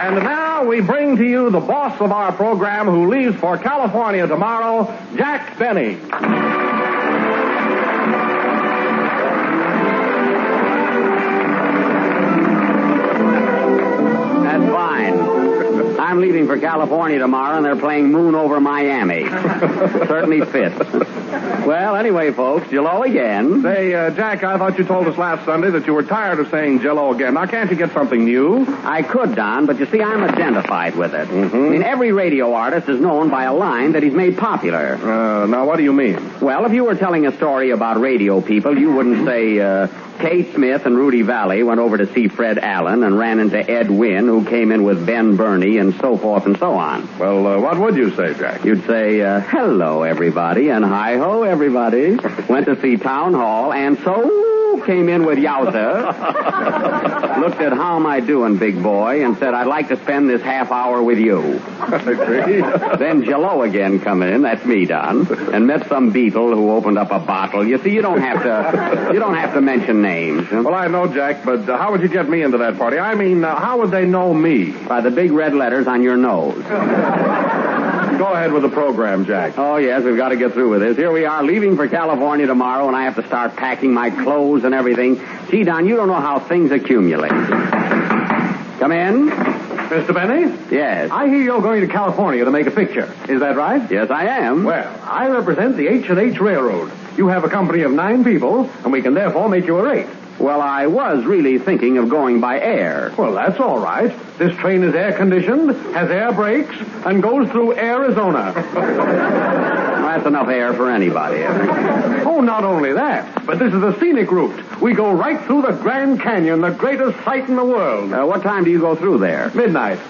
And now we bring to you the boss of our program who leaves for California tomorrow, Jack Benny. That's fine. I'm leaving for California tomorrow, and they're playing Moon Over Miami. Certainly fits. Well, anyway, folks, Jell-O again. Say, Jack, I thought you told us last Sunday that you were tired of saying Jell-O again. Now, can't you get something new? I could, Don, but you see, I'm identified with it. Mm-hmm. I mean, every radio artist is known by a line that he's made popular. Now, what do you mean? Well, if you were telling a story about radio people, you wouldn't say, Kate Smith and Rudy Valley went over to see Fred Allen and ran into Ed Wynn, who came in with Ben Burney, and so forth and so on. Well, what would you say, Jack? You'd say, hello, everybody, and hi-ho, everybody. Went to see Town Hall, and so came in with Yowza. Looked at how am I doing, big boy, and said, I'd like to spend this half hour with you. I see. Then Jell-O again come in, that's me, Don, and met some Beatle who opened up a bottle. You see, you don't have to mention names. Well, I know, Jack, but how would you get me into that party? I mean, how would they know me? By the big red letters on your nose. Go ahead with the program, Jack. Oh, yes, we've got to get through with this. Here we are, leaving for California tomorrow, and I have to start packing my clothes and everything. Gee, Don, you don't know how things accumulate. Come in. Mr. Benny? Yes. I hear you're going to California to make a picture. Is that right? Yes, I am. Well, I represent the H&H Railroad. You have a company of 9 people, and we can therefore make you a rate. Well, I was really thinking of going by air. Well, that's all right. This train is air-conditioned, has air brakes, and goes through Arizona. That's enough air for anybody. Oh, not only that, but this is a scenic route. We go right through the Grand Canyon, the greatest sight in the world. What time do you go through there? Midnight.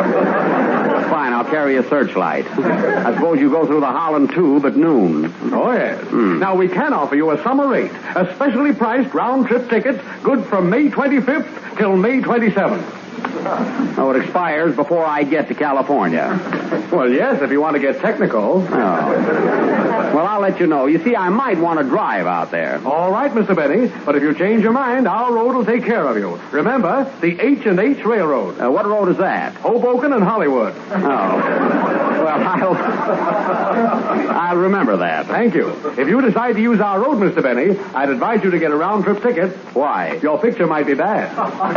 Fine, I'll carry a searchlight. I suppose you go through the Holland Tube at noon. Oh, yes. Now, we can offer you a summer rate, a specially priced round-trip ticket, good from May 25th till May 27th. Oh, it expires before I get to California. Well, yes, if you want to get technical. Oh. Well, I'll let you know. You see, I might want to drive out there. All right, Mr. Benny, but if you change your mind, our road will take care of you. Remember, the H&H Railroad. What road is that? Hoboken and Hollywood. Oh. Well, I'll remember that. Thank you. If you decide to use our road, Mr. Benny, I'd advise you to get a round-trip ticket. Why? Your picture might be bad.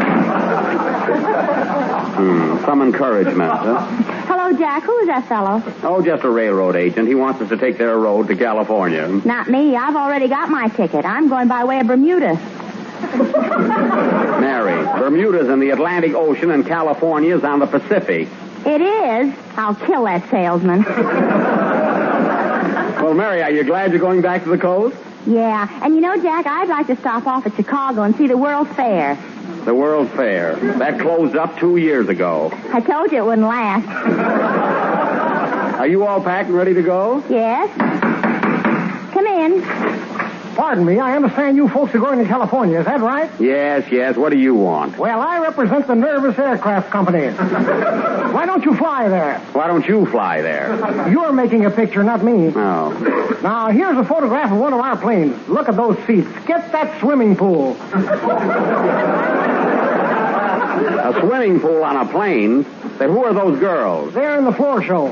Some encouragement, huh? Hello, Jack. Who is that fellow? Oh, just a railroad agent. He wants us to take their road to California. Not me. I've already got my ticket. I'm going by way of Bermuda. Mary, Bermuda's in the Atlantic Ocean and California's on the Pacific. It is. I'll kill that salesman. Well, Mary, are you glad you're going back to the coast? Yeah. And you know, Jack, I'd like to stop off at Chicago and see the World's Fair. The World's Fair. That closed up 2 years ago. I told you it wouldn't last. Are you all packed and ready to go? Yes. Come in. Pardon me, I understand you folks are going to California, is that right? Yes. What do you want? Well, I represent the Nervous Aircraft Company. Why don't you fly there? Why don't you fly there? You're making a picture, not me. Oh. Now, here's a photograph of one of our planes. Look at those seats. Get that swimming pool. A swimming pool on a plane? Say, who are those girls? They're in the floor show.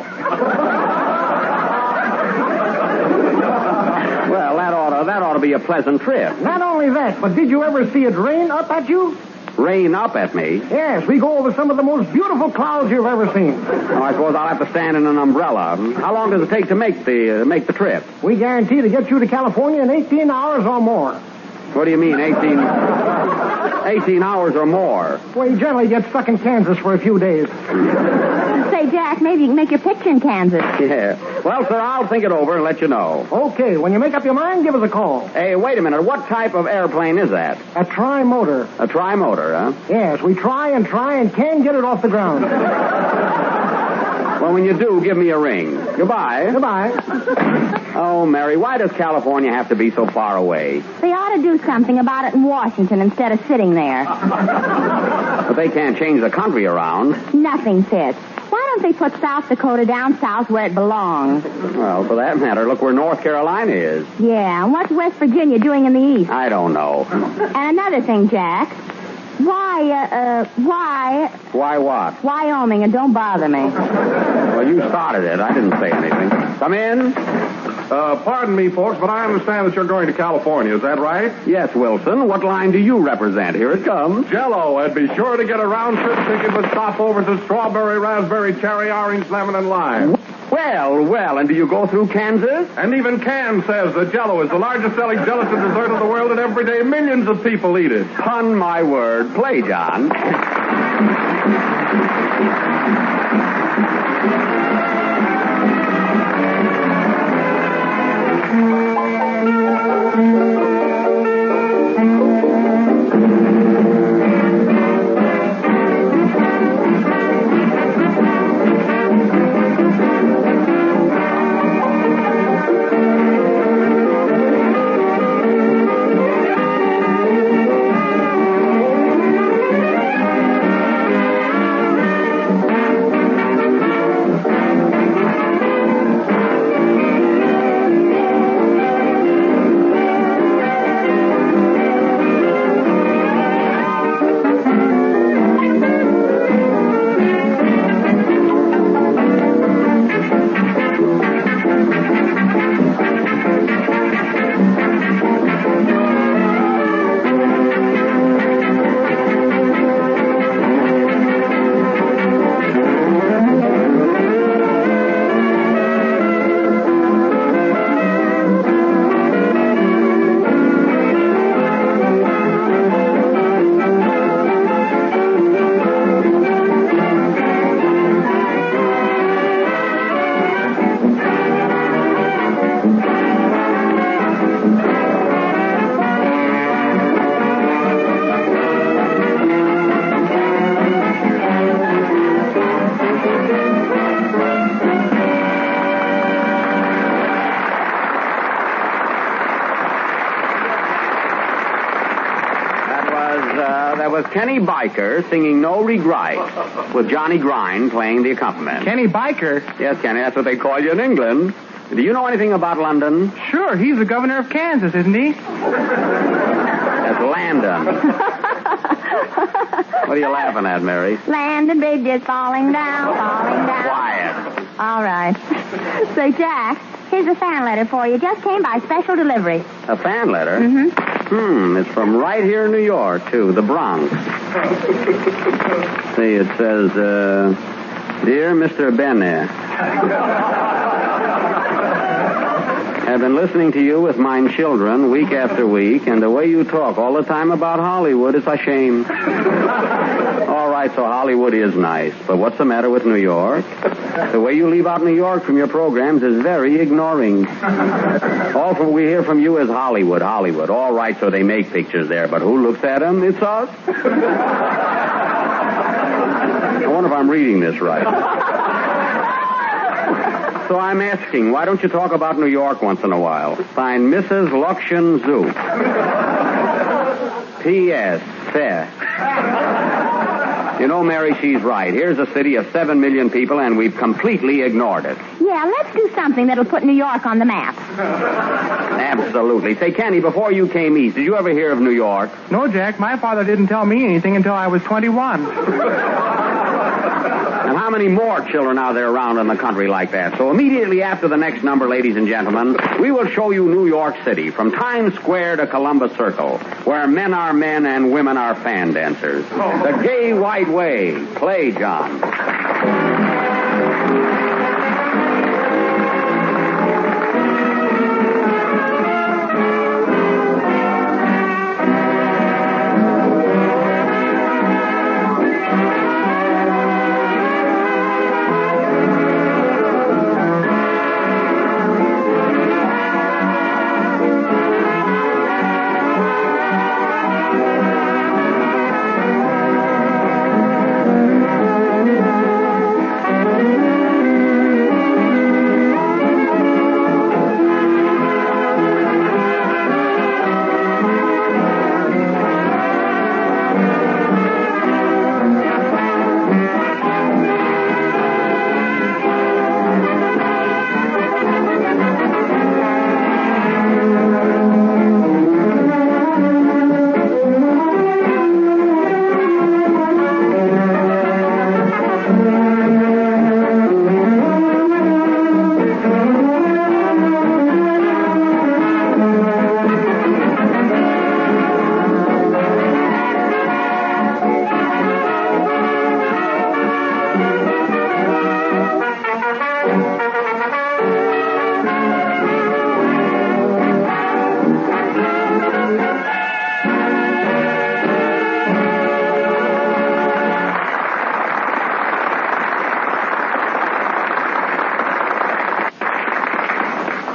Well, that ought to be a pleasant trip. Not only that, but did you ever see it rain up at you? Rain up at me? Yes, we go over some of the most beautiful clouds you've ever seen. Oh, I suppose I'll have to stand in an umbrella. How long does it take to make the trip? We guarantee to get you to California in 18 hours or more. What do you mean, 18 hours or more? Well, you generally get stuck in Kansas for a few days. Say, Jack, maybe you can make your picture in Kansas. Yeah. Well, sir, I'll think it over and let you know. Okay, when you make up your mind, give us a call. Hey, wait a minute. What type of airplane is that? A tri-motor. A tri-motor, huh? Yes, we try and can't get it off the ground. Well, when you do, give me a ring. Goodbye. Goodbye. Oh, Mary, why does California have to be so far away? They ought to do something about it in Washington instead of sitting there. But they can't change the country around. Nothing fits. Why don't they put South Dakota down south where it belongs? Well, for that matter, look where North Carolina is. Yeah, and what's West Virginia doing in the east? I don't know. And another thing, Jack. Why? Why what? Wyoming, and don't bother me. Well, you started it. I didn't say anything. Come in. Pardon me, folks, but I understand that you're going to California. Is that right? Yes, Wilson. What line do you represent? Here it comes. Jell-O, and be sure to get a round-trip ticket with stopovers at strawberry, raspberry, cherry, orange, lemon, and lime. Well, and do you go through Kansas? And even Can says that Jell-O is the largest selling gelatin dessert in the world, and every day millions of people eat it. Pun my word. Play, John. That was Kenny Biker singing No Regret with Johnny Grind playing the accompaniment. Kenny Biker? Yes, Kenny, that's what they call you in England. Do you know anything about London? Sure, he's the governor of Kansas, isn't he? That's Landon. What are you laughing at, Mary? Landon Bridge is falling down. Quiet. All right. Say, Jack, here's a fan letter for you. Just came by special delivery. A fan letter? Mm-hmm. It's from right here in New York, too, the Bronx. See, it says, Dear Mr. Benne, I've been listening to you with mine children week after week, and the way you talk all the time about Hollywood is a shame. All right, so Hollywood is nice, but what's the matter with New York? The way you leave out New York from your programs is very ignoring. All we hear from you is Hollywood. All right, so they make pictures there, but who looks at them? It's us. I wonder if I'm reading this right. So I'm asking, why don't you talk about New York once in a while? Signed, Mrs. Luxian Zoo. P.S. Seth. You know, Mary, she's right. Here's a city of 7 million people, and we've completely ignored it. Yeah, let's do something that'll put New York on the map. Absolutely. Say, Kenny, before you came east, did you ever hear of New York? No, Jack, my father didn't tell me anything until I was 21. And how many more children are there around in the country like that? So immediately after the next number, ladies and gentlemen, we will show you New York City, from Times Square to Columbus Circle, where men are men and women are fan dancers. The Gay White Way. Play, John.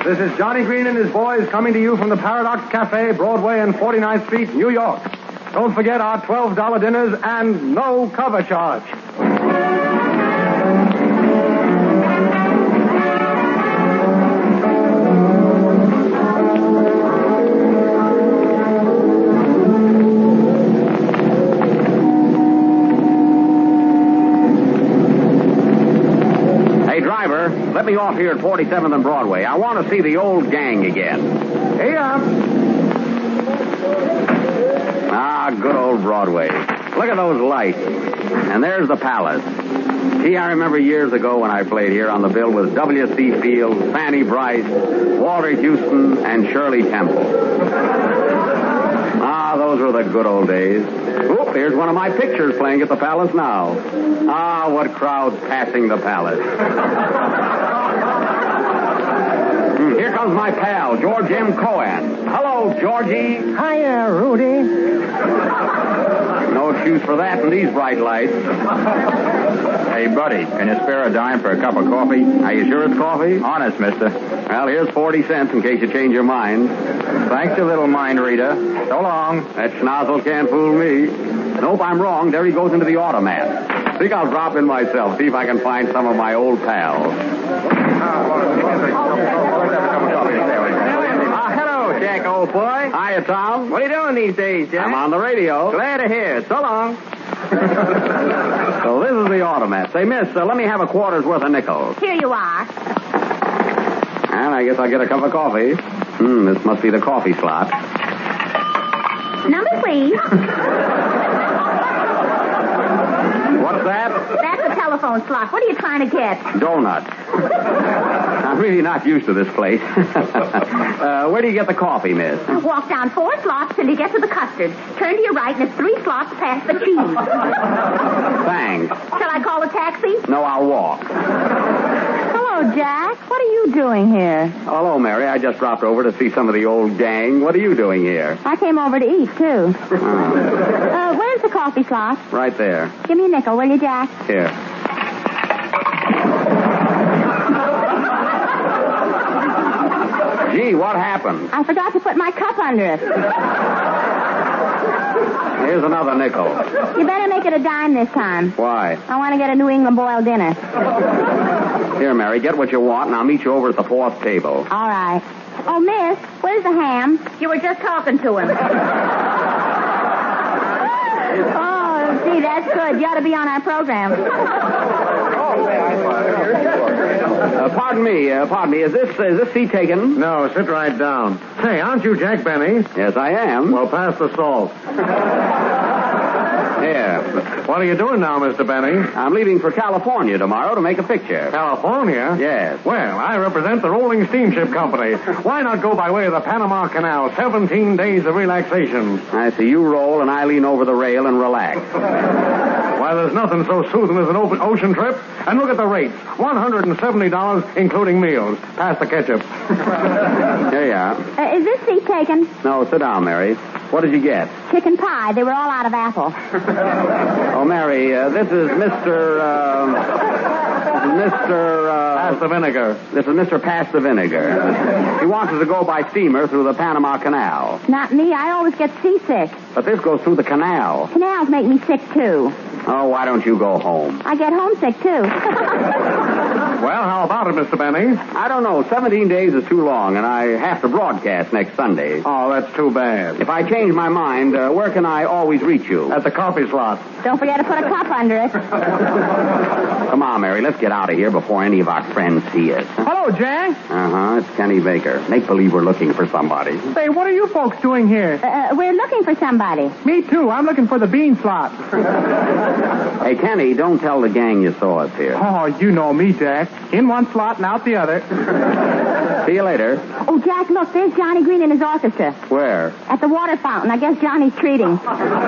This is Johnny Green and his boys coming to you from the Paradox Cafe, Broadway and 49th Street, New York. Don't forget our $12 dinners and no cover charge. Let me off here at 47th and Broadway. I want to see the old gang again. Here you are. Ah, good old Broadway. Look at those lights. And there's the Palace. Gee, I remember years ago when I played here on the bill with W.C. Fields, Fanny Bryce, Walter Houston, and Shirley Temple. Ah, those were the good old days. Oop, here's one of my pictures playing at the Palace now. Ah, what crowds passing the Palace. Here comes my pal, George M. Cohan. Hello, Georgie. Hiya, Rudy. No excuse for that in these bright lights. Hey, buddy, can you spare a dime for a cup of coffee? Are you sure it's coffee? Honest, mister. Well, here's 40 cents in case you change your mind. Thanks a little, mind reader. So long. That schnozzle can't fool me. Nope, I'm wrong. There he goes into the automat. Think I'll drop in myself, see if I can find some of my old pals. Hello, Jack, old boy. Hiya, Tom. What are you doing these days, Jack? I'm on the radio. Glad to hear it. So long. So this is the automat. Say, miss, let me have a quarter's worth of nickels. Here you are. And I guess I'll get a cup of coffee. This must be the coffee slot. Number, please. What's that? That's a telephone slot. What are you trying to get? Donut. I'm really not used to this place. Where do you get the coffee, miss? Walk down 4 slots till you get to the custard. Turn to your right, and it's 3 slots past the cheese. Thanks. Shall I call a taxi? No, I'll walk. Hello, Jack. What are you doing here? Hello, Mary. I just dropped over to see some of the old gang. What are you doing here? I came over to eat, too. Where's the coffee slot? Right there. Give me a nickel, will you, Jack? Here. Gee, what happened? I forgot to put my cup under it. Here's another nickel. You better make it a dime this time. Why? I want to get a New England boiled dinner. Here, Mary, get what you want, and I'll meet you over at the 4th table. All right. Oh, miss, where's the ham? You were just talking to him. Oh, gee, that's good. You ought to be on our program. Pardon me. Is this seat taken? No, sit right down. Say, aren't you Jack Benny? Yes, I am. Well, pass the salt. Here. What are you doing now, Mr. Benny? I'm leaving for California tomorrow to make a picture. California? Yes. Well, I represent the Rolling Steamship Company. Why not go by way of the Panama Canal? 17 days of relaxation. I see you roll and I lean over the rail and relax. Why, there's nothing so soothing as an open ocean trip. And look at the rates. $170, including meals. Pass the ketchup. Here you are. Is this seat taken? No, sit down, Mary. What did you get? Chicken pie. They were all out of apple. Oh, Mary, this is Mr. Pass the vinegar. This is Mr. Pass the Vinegar. He wants us to go by steamer through the Panama Canal. Not me. I always get seasick. But this goes through the canal. Canals make me sick, too. Oh, why don't you go home? I get homesick, too. Well, how about it, Mr. Benny? I don't know. 17 days is too long, and I have to broadcast next Sunday. Oh, that's too bad. If I change my mind, where can I always reach you? At the coffee slot. Don't forget to put a cup under it. Come on, Mary. Let's get out of here before any of our friends see us. Hello, Jack. Uh-huh. It's Kenny Baker. Make believe we're looking for somebody. Say, what are you folks doing here? We're looking for somebody. Me, too. I'm looking for the bean slot. Hey, Kenny, don't tell the gang you saw us here. Oh, you know me, Jack. In one slot and out the other. See you later. Oh, Jack, look, there's Johnny Green and his orchestra. Where? At the water fountain. I guess Johnny's treating.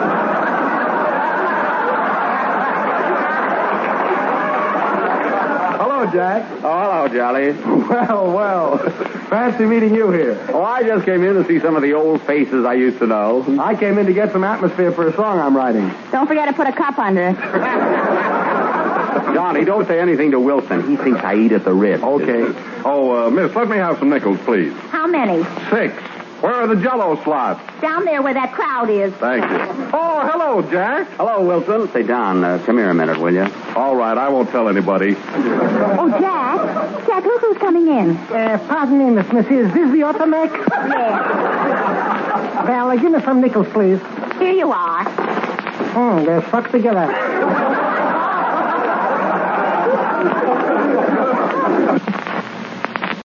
Hello, Jack. Oh, hello, Jolly. Well. Fancy meeting you here. Oh, I just came in to see some of the old faces I used to know. I came in to get some atmosphere for a song I'm writing. Don't forget to put a cup under it. Johnny, don't say anything to Wilson. He thinks I eat at the rib. Okay. Oh, miss, let me have some nickels, please. How many? 6. Where are the Jell-O slots? Down there where that crowd is. Thank you. Oh, hello, Jack. Hello, Wilson. Say, Don, come here a minute, will you? All right, I won't tell anybody. Oh, Jack. Jack, look who's coming in. Pardon me, Miss Missy. Is this the automac? Yes. Well, give me some nickels, please. Here you are. They're stuck together.